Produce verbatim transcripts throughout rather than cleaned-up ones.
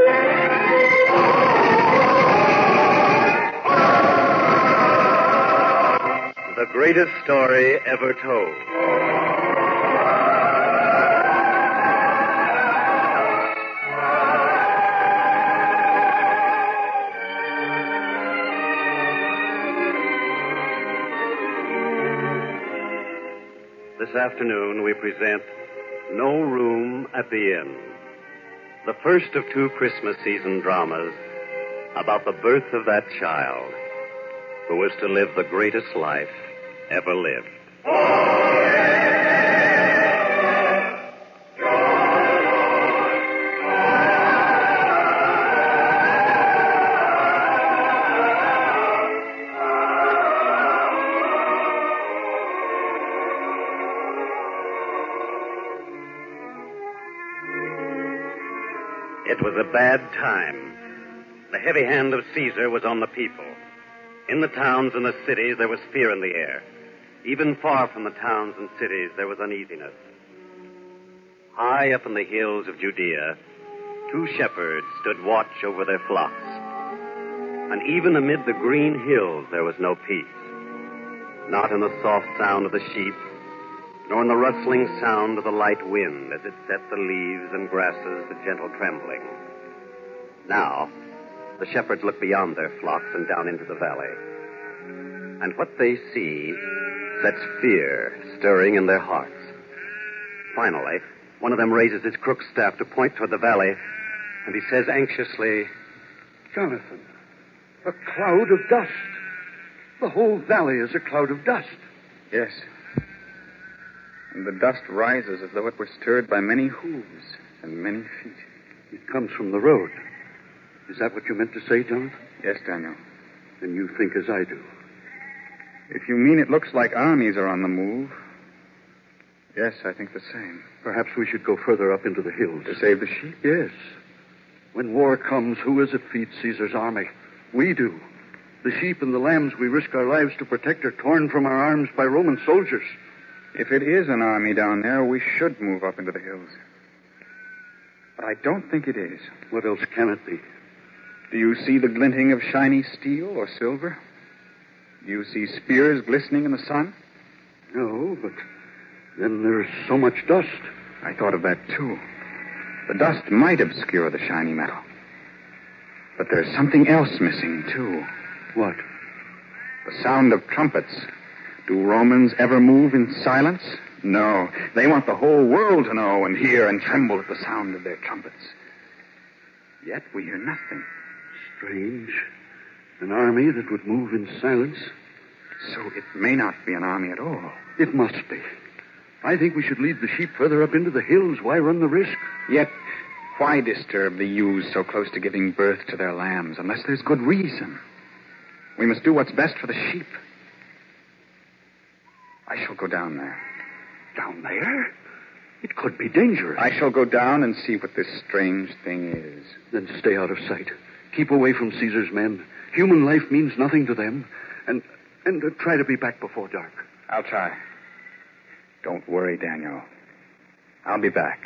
The greatest story ever told. This afternoon we present No Room at the Inn, the first of two Christmas season dramas about the birth of that child who was to live the greatest life ever lived. It was a bad time. The heavy hand of Caesar was on the people. In the towns and the cities, there was fear in the air. Even far from the towns and cities, there was uneasiness. High up in the hills of Judea, two shepherds stood watch over their flocks. And even amid the green hills, there was no peace. Not in the soft sound of the sheep, nor in the rustling sound of the light wind as it set the leaves and grasses to gentle trembling. Now, the shepherds look beyond their flocks and down into the valley. And what they see sets fear stirring in their hearts. Finally, one of them raises his crook staff to point toward the valley, and he says anxiously, Jonathan, a cloud of dust. The whole valley is a cloud of dust. Yes. And the dust rises as though it were stirred by many hooves and many feet. It comes from the road. Is that what you meant to say, Jonathan? Yes, Daniel. Then you think as I do. If you mean it looks like armies are on the move, yes, I think the same. Perhaps we should go further up into the hills. To save the sheep? Yes. When war comes, who is it feeds Caesar's army? We do. The sheep and the lambs we risk our lives to protect are torn from our arms by Roman soldiers. If it is an army down there, we should move up into the hills. But I don't think it is. What else can it be? Do you see the glinting of shiny steel or silver? Do you see spears glistening in the sun? No, but then there's so much dust. I thought of that, too. The dust might obscure the shiny metal. But there's something else missing, too. What? The sound of trumpets. Do Romans ever move in silence? No. They want the whole world to know and hear and tremble at the sound of their trumpets. Yet we hear nothing. Strange. An army that would move in silence. So it may not be an army at all. It must be. I think we should lead the sheep further up into the hills. Why run the risk? Yet, why disturb the ewes so close to giving birth to their lambs unless there's good reason? We must do what's best for the sheep. I shall go down there. Down there? It could be dangerous. I shall go down and see what this strange thing is. Then stay out of sight. Keep away from Caesar's men. Human life means nothing to them. And and uh, try to be back before dark. I'll try. Don't worry, Daniel. I'll be back.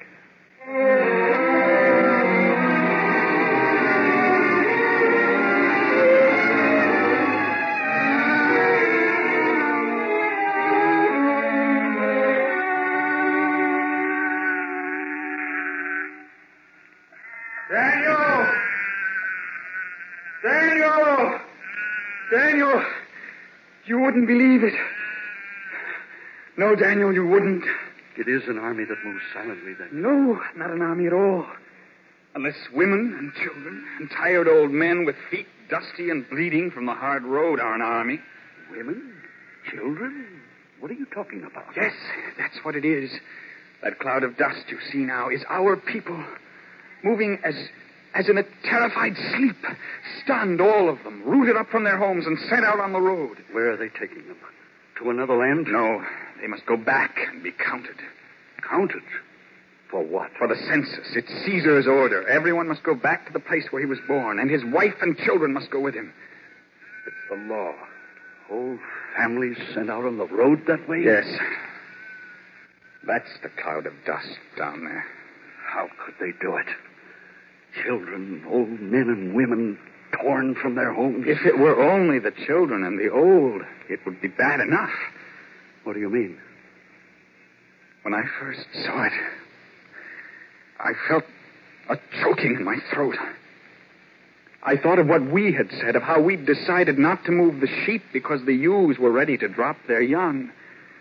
Daniel! Daniel! Daniel! You wouldn't believe it. No, Daniel, you wouldn't. It is an army that moves silently, then. No, not an army at all. Unless women and children and tired old men with feet dusty and bleeding from the hard road are an army. Women? Children? What are you talking about? Yes, that's what it is. That cloud of dust you see now is our people. Moving as as in a terrified sleep. Stunned, all of them. Rooted up from their homes and sent out on the road. Where are they taking them? To another land? No, they must go back and be counted. Counted? For what? For the census. It's Caesar's order. Everyone must go back to the place where he was born, and his wife and children must go with him. It's the law. Whole families sent out on the road that way? Yes. That's the cloud of dust down there. How could they do it? Children, old men and women, torn from their homes. If it were only the children and the old, it would be bad enough. What do you mean? When I first saw it, I felt a choking in my throat. I thought of what we had said, of how we'd decided not to move the sheep because the ewes were ready to drop their young.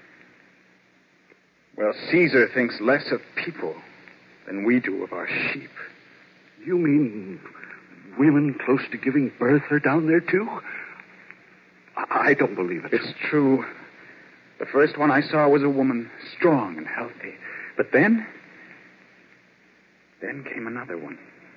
Well, Caesar thinks less of people than we do of our sheep. You mean women close to giving birth are down there, too? I, I don't believe it. It's true. The first one I saw was a woman, strong and healthy. But then, then came another one.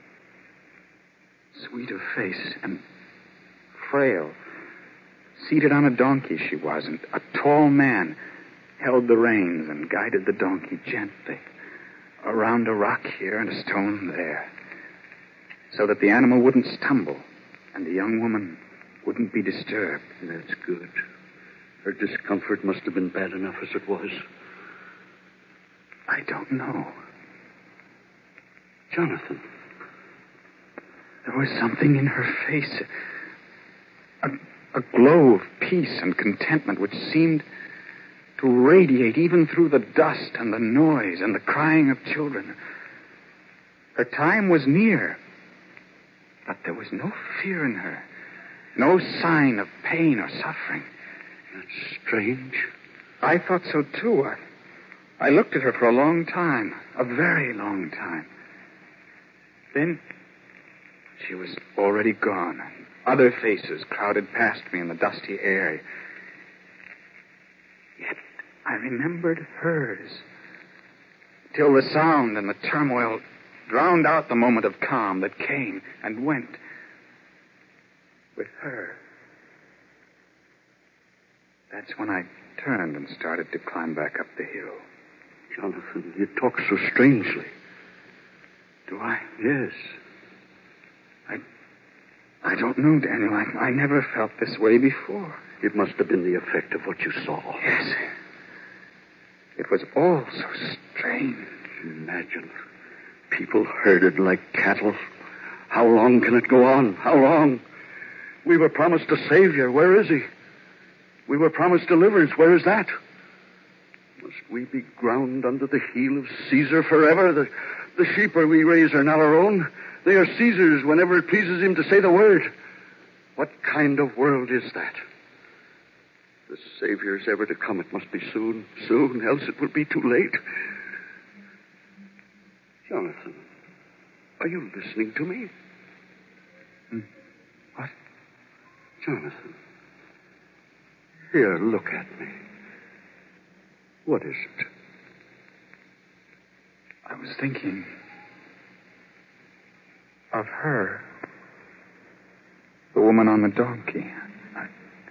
Sweet of face and frail. Seated on a donkey she was, and a tall man held the reins and guided the donkey gently around a rock here and a stone there, so that the animal wouldn't stumble and the young woman wouldn't be disturbed. That's good. Her discomfort must have been bad enough as it was. I don't know. Jonathan. There was something in her face, a, a glow of peace and contentment which seemed to radiate even through the dust and the noise and the crying of children. Her time was near, but there was no fear in her, no sign of pain or suffering. That's strange. I thought so, too. I, I looked at her for a long time, a very long time. Then she was already gone. Other faces crowded past me in the dusty air. Yet I remembered hers, till the sound and the turmoil drowned out the moment of calm that came and went with her. That's when I turned and started to climb back up the hill. Jonathan, you talk so strangely. Do I? Yes. I I don't know, Daniel. I, I never felt this way before. It must have been the effect of what you saw. Yes. It was all so strange. Imagine. People herded like cattle. How long can it go on? How long? We were promised a savior. Where is he? We were promised deliverance. Where is that? Must we be ground under the heel of Caesar forever? The, the sheep we raise are not our own. They are Caesar's whenever it pleases him to say the word. What kind of world is that? If the Savior is ever to come, it must be soon, soon, else it will be too late. Jonathan, are you listening to me? Hmm. What? Jonathan. Here, look at me. What is it? I was thinking of her. The woman on the donkey. I,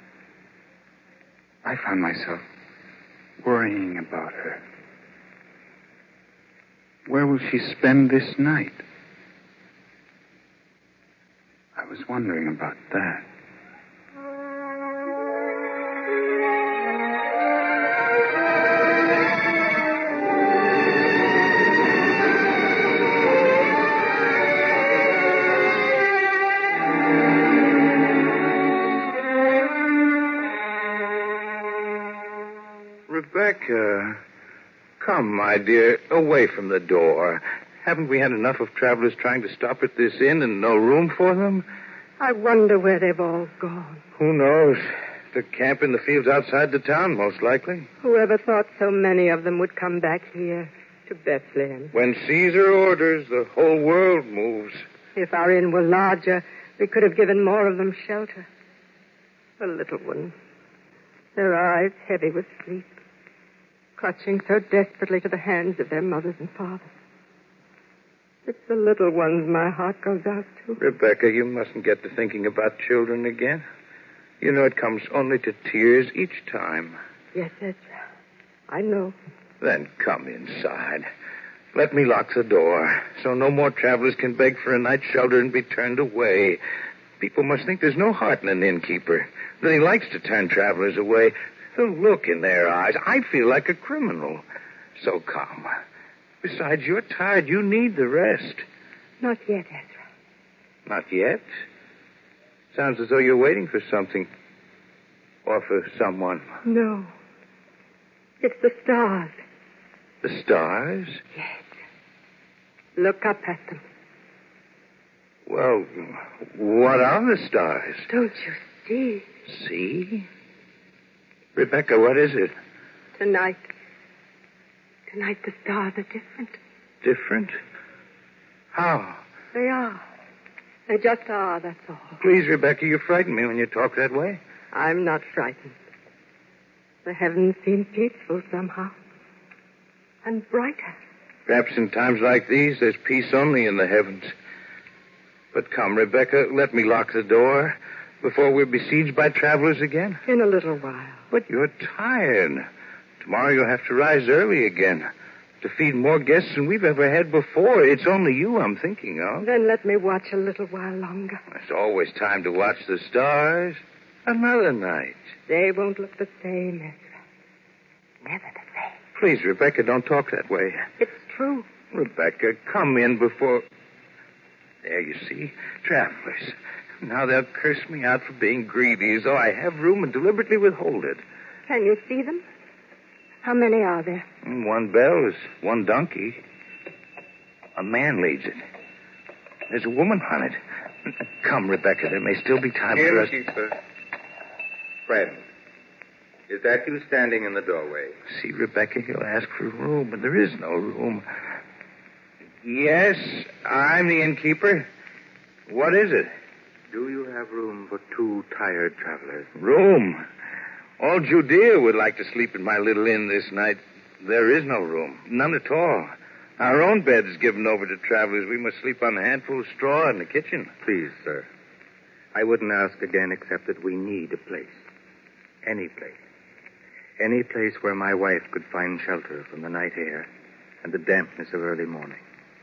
I found myself worrying about her. Where will she spend this night? I was wondering about that. Rebecca, come, my dear, away from the door. Haven't we had enough of travelers trying to stop at this inn and no room for them? I wonder where they've all gone. Who knows? To camp in the fields outside the town, most likely. Whoever thought so many of them would come back here to Bethlehem? When Caesar orders, the whole world moves. If our inn were larger, we could have given more of them shelter. The little ones, their eyes heavy with sleep, clutching so desperately to the hands of their mothers and fathers. It's the little ones my heart goes out to. Rebecca, you mustn't get to thinking about children again. You know it comes only to tears each time. Yes, Ezra. I know. Then come inside. Let me lock the door, so no more travelers can beg for a night's shelter and be turned away. People must think there's no heart in an innkeeper, that he likes to turn travelers away. The look in their eyes, I feel like a criminal. So come. Besides, you're tired. You need the rest. Not yet, Ezra. Not yet? Sounds as though you're waiting for something. Or for someone. No. It's the stars. The stars? Yes. Look up at them. Well, what are the stars? Don't you see? See? Rebecca, what is it? Tonight. Tonight the stars are different. Different? How? They are. They just are, that's all. Please, Rebecca, you frighten me when you talk that way. I'm not frightened. The heavens seem peaceful somehow. And brighter. Perhaps in times like these, there's peace only in the heavens. But come, Rebecca, let me lock the door before we're besieged by travelers again. In a little while. But you're tired. Tomorrow you'll have to rise early again to feed more guests than we've ever had before. It's only you I'm thinking of. Then let me watch a little while longer. There's always time to watch the stars. Another night. They won't look the same, Ezra. Never the same. Please, Rebecca, don't talk that way. It's true. Rebecca, come in before... There, you see. Travelers. Now they'll curse me out for being greedy, as though I have room and deliberately withhold it. Can you see them? How many are there? One bell is one donkey. A man leads it. There's a woman on it. Come, Rebecca, there may still be time for us... Innkeeper. Friend, is that you standing in the doorway? See, Rebecca, he'll ask for room, but there is no room. Yes, I'm the innkeeper. What is it? Do you have room for two tired travelers? Room? All Judea would like to sleep in my little inn this night. There is no room. None at all. Our own bed is given over to travelers. We must sleep on a handful of straw in the kitchen. Please, sir. I wouldn't ask again except that we need a place. Any place. Any place where my wife could find shelter from the night air and the dampness of early morning.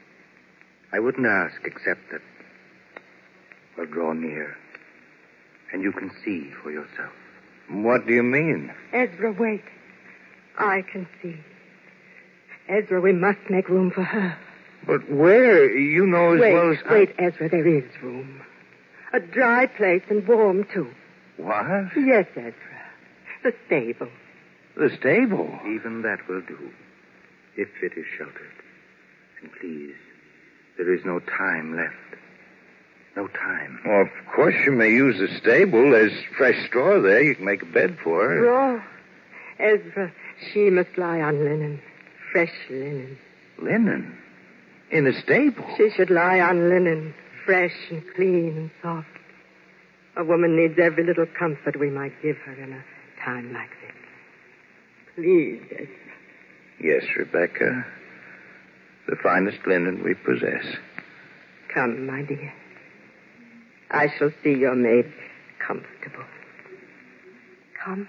I wouldn't ask except that, well, draw near, and you can see for yourself. What do you mean? Ezra, wait. I can see. Ezra, we must make room for her. But where? You know as wait, well as... Wait, I... Ezra, there is room. A dry place and warm, too. What? Yes, Ezra. The stable. The stable? Even that will do, if it is sheltered. And please, there is no time left. No time. Well, of course you may use the stable. There's fresh straw there. You can make a bed for her. Straw? Ezra, she must lie on linen. Fresh linen. Linen? In a stable? She should lie on linen. Fresh and clean and soft. A woman needs every little comfort we might give her in a time like this. Please, Ezra. Yes, Rebecca. The finest linen we possess. Come, my dear. I shall see your maid comfortable. Come.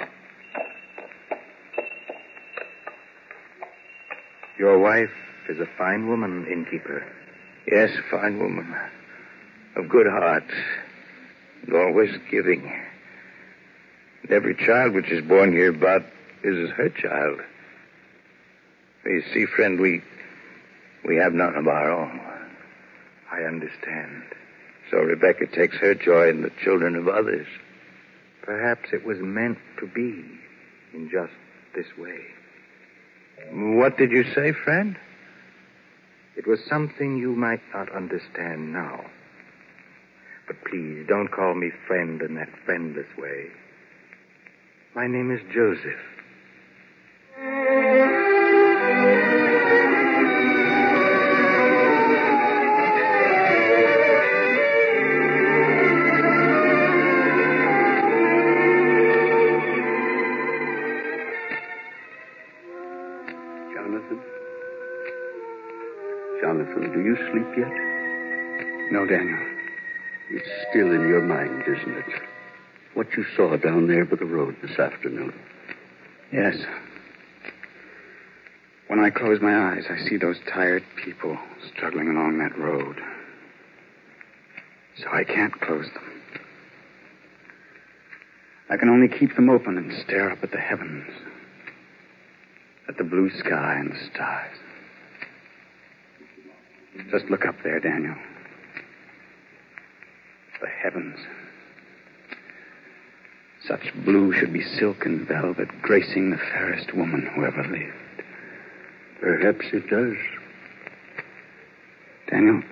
Your wife is a fine woman, innkeeper. Yes, a fine woman. Of good heart. And always giving. And every child which is born hereabout is her child. You see, friend, we we have none of our own. I understand. So Rebecca takes her joy in the children of others. Perhaps it was meant to be in just this way. What did you say, friend? It was something you might not understand now. But please, don't call me friend in that friendless way. My name is Joseph. Jonathan? Jonathan, do you sleep yet? No, Daniel. It's still in your mind, isn't it? What you saw down there by the road this afternoon. Yes. When I close my eyes, I see those tired people struggling along that road. So I can't close them. I can only keep them open and stare up at the heavens, at the blue sky and the stars. Just look up there, Daniel. The heavens. Such blue should be silk and velvet, gracing the fairest woman who ever lived. Perhaps it does. Daniel,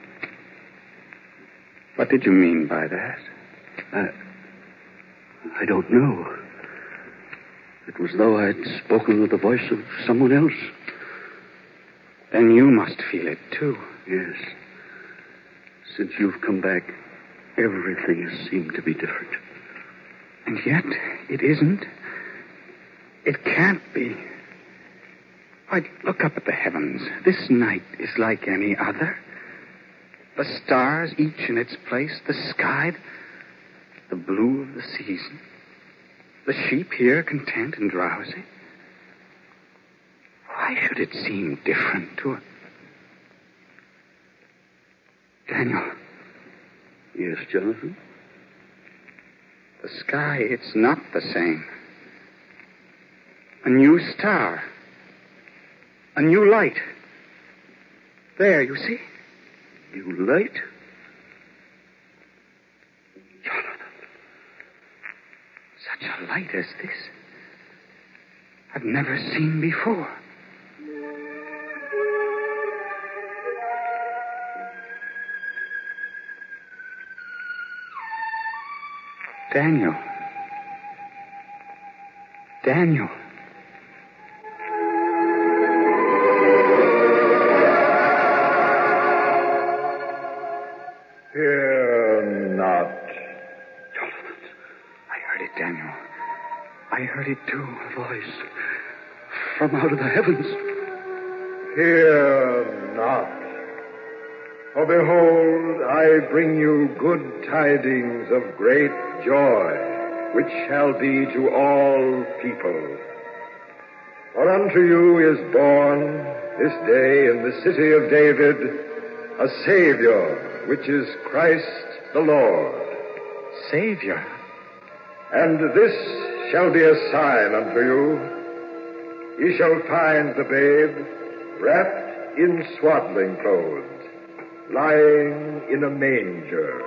what did you mean by that? I, I don't know. It was though I had spoken with the voice of someone else. Then you must feel it, too. Yes. Since you've come back, everything has seemed to be different. And yet, it isn't. It can't be. Why, look up at the heavens. This night is like any other. The stars, each in its place, the sky, the blue of the season, the sheep here content and drowsy. Why should it seem different to it? Daniel. Yes, Jonathan? The sky, it's not the same. A new star. A new light. There, you see? New light? Jonathan. Such a light as this, I've never seen before. Daniel. Daniel. Fear not. Jonathan, I heard it, Daniel. I heard it too, a voice from out of the heavens. Fear not. For behold, I bring you good tidings of great joy, which shall be to all people. For unto you is born this day in the city of David a Savior, which is Christ the Lord. Savior? And this shall be a sign unto you. Ye shall find the babe wrapped in swaddling clothes, lying in a manger.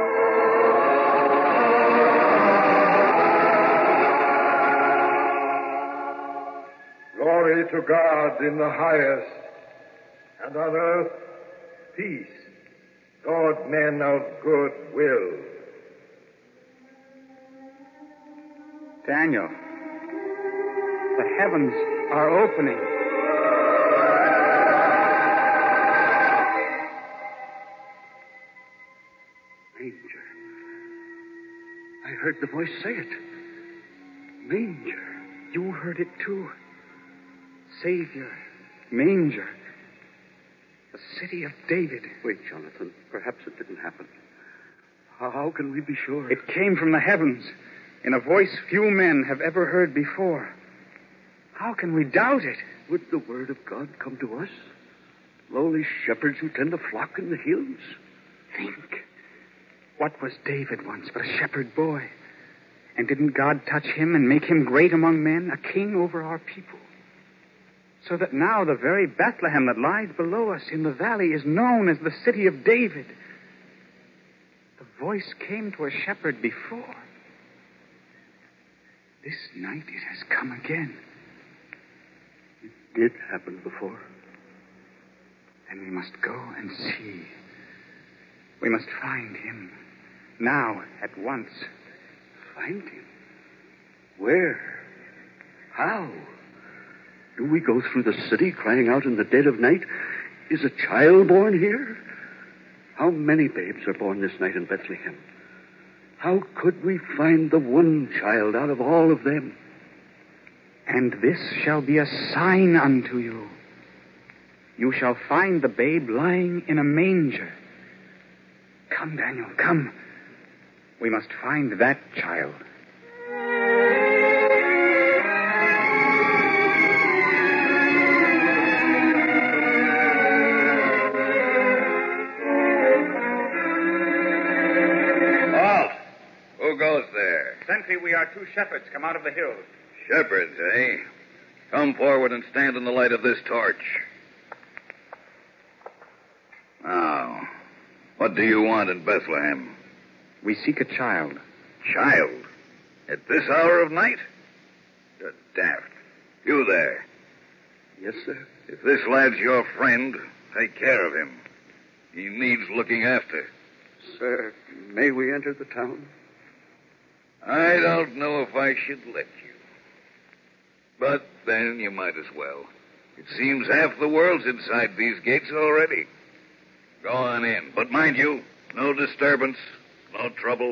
Glory to God in the highest, and on earth peace toward men of good will. Daniel, the heavens are opening. Manger. I heard the voice say it. Manger. You heard it too. Savior, manger, the city of David. Wait, Jonathan. Perhaps it didn't happen. How, how can we be sure? It came from the heavens in a voice few men have ever heard before. How can we doubt it? Would the word of God come to us? Lowly shepherds who tend a flock in the hills? Think. What was David once but a shepherd boy? And didn't God touch him and make him great among men, a king over our people? So that now the very Bethlehem that lies below us in the valley is known as the city of David. The voice came to a shepherd before. This night it has come again. It did happen before. Then we must go and see. We must find him. Now, at once. Find him? Where? How? Do we go through the city crying out in the dead of night, "Is a child born here?" How many babes are born this night in Bethlehem? How could we find the one child out of all of them? And this shall be a sign unto you. You shall find the babe lying in a manger. Come, Daniel, come. We must find that child. Who goes there? Sentry, we are two shepherds come out of the hills. Shepherds, eh? Come forward and stand in the light of this torch. Now, What do you want in Bethlehem? We seek a child. Child? At this hour of night? You're daft. You there. Yes, sir. If this lad's your friend, take care of him. He needs looking after. Sir, may we enter the town? I don't know if I should let you. But then you might as well. It seems half the world's inside these gates already. Go on in. But mind you, no disturbance, no trouble.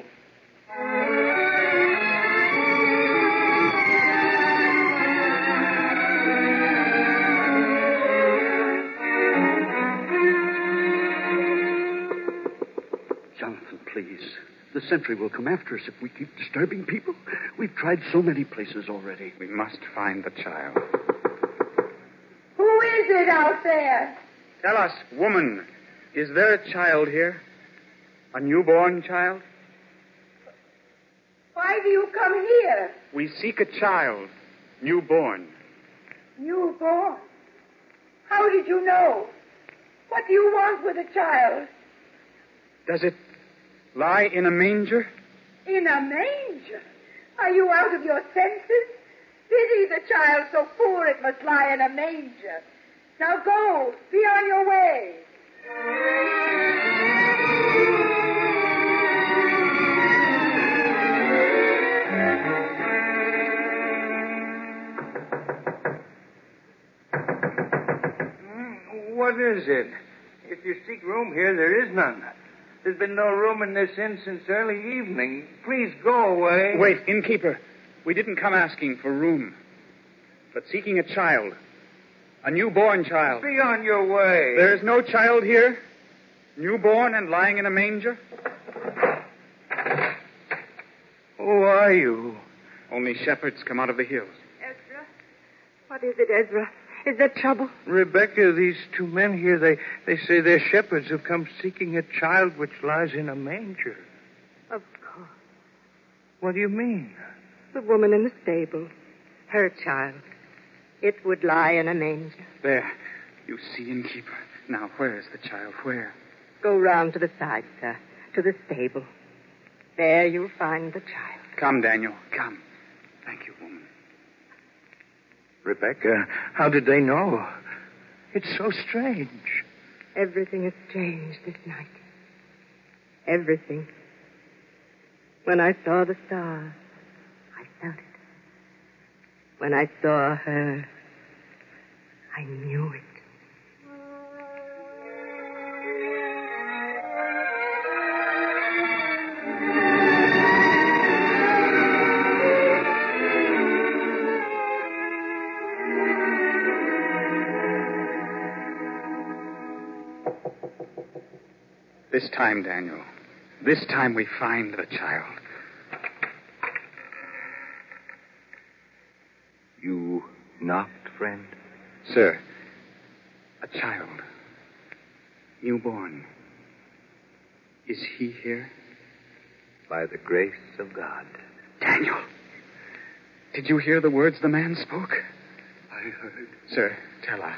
Jonathan, please. The sentry will come after us if we keep disturbing people. We've tried so many places already. We must find the child. Who is it out there? Tell us, woman, is there a child here? A newborn child? Why do you come here? We seek a child, newborn. Newborn? How did you know? What do you want with a child? Does it lie in a manger? In a manger? Are you out of your senses? Pity the child so poor it must lie in a manger. Now go, be on your way. What is it? If you seek room here, there is none. There's been no room in this inn since early evening. Please go away. Wait, innkeeper. We didn't come asking for room, but seeking a child. A newborn child. Be on your way. There is no child here? Newborn and lying in a manger? Who are you? Only shepherds come out of the hills. Ezra? What is it, Ezra? Is there trouble? Rebecca, these two men here, they, they say they're shepherds who've come seeking a child which lies in a manger. Of course. What do you mean? The woman in the stable. Her child. It would lie in a manger. There. You see, innkeeper. Now, where is the child? Where? Go round to the side, sir. To the stable. There you'll find the child. Come, Daniel. Come. Thank you, woman. Rebecca, how did they know? It's so strange. Everything is strange this night. Everything. When I saw the stars, I felt it. When I saw her, I knew it. This time, Daniel. This time we find the child. You knocked, friend? Sir, a child. Newborn. Is he here? By the grace of God. Daniel, did you hear the words the man spoke? I heard. Sir, tell us.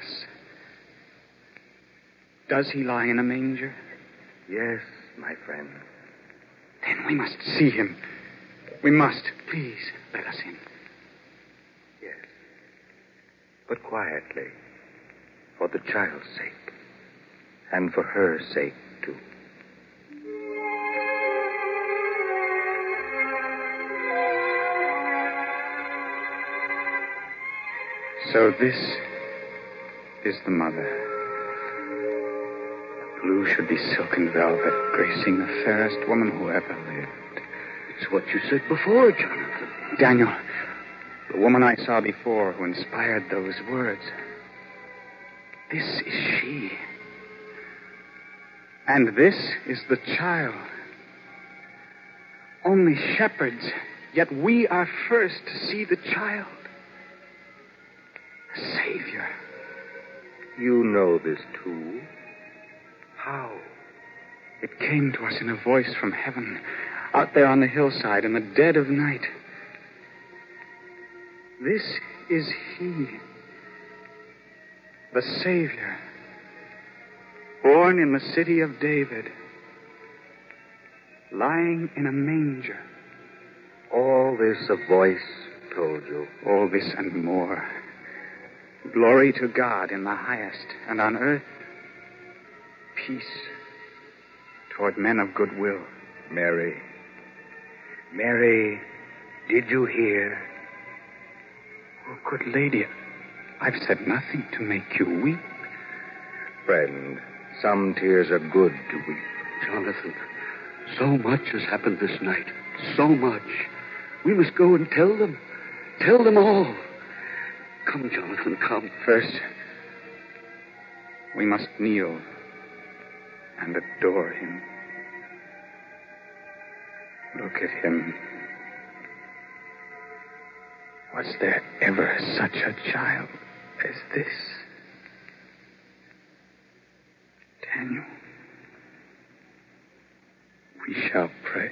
Does he lie in a manger? Yes, my friend. Then we must see him. We must. Please, let us in. Yes. But quietly. For the child's sake. And for her sake, too. So this is the mother. Blue should be silken velvet, gracing the fairest woman who ever lived. It's what you said before, Jonathan. Daniel, the woman I saw before who inspired those words. This is she. And this is the child. Only shepherds, yet we are first to see the child. The Savior. You know this, too? How? It came to us in a voice from heaven, out there on the hillside in the dead of night. This is he, the Savior, born in the city of David, lying in a manger. All this a voice told you. All this and more. Glory to God in the highest, and on earth, peace toward men of good will. Mary. Mary, did you hear? Oh, good lady, I've said nothing to make you weep. Friend, some tears are good to weep. Jonathan, so much has happened this night. So much. We must go and tell them. Tell them all. Come, Jonathan, come. First, we must kneel and adore him. Look at him. Was there ever such a child as this? Daniel, we shall pray.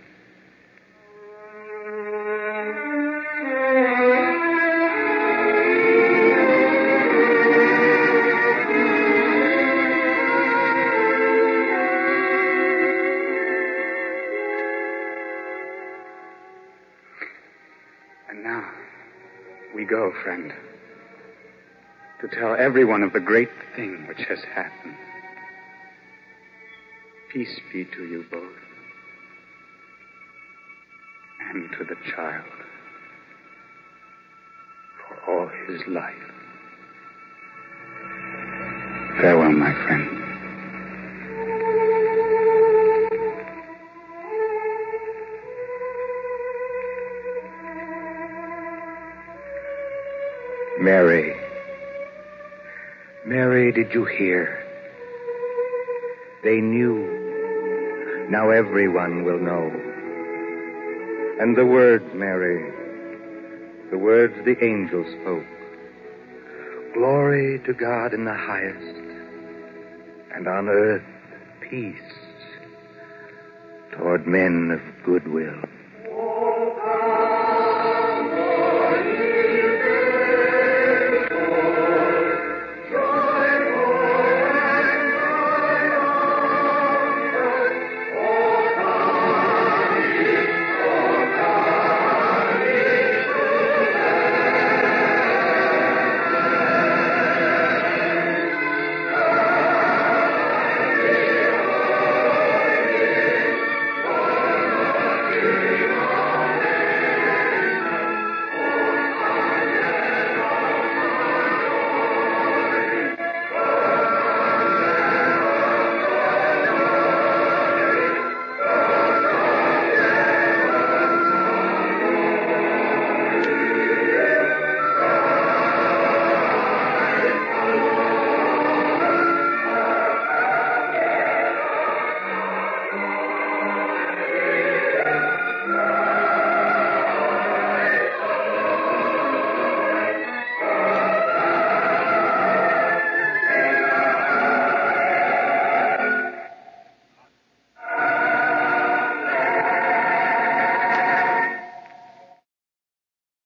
And now, we go, friend, to tell everyone of the great thing which has happened. Peace be to you both, and to the child, for all his life. Farewell, my friend. Mary. Mary, did you hear? They knew. Now everyone will know. And the words, Mary, the words the angel spoke. Glory to God in the highest, and on earth peace toward men of good will.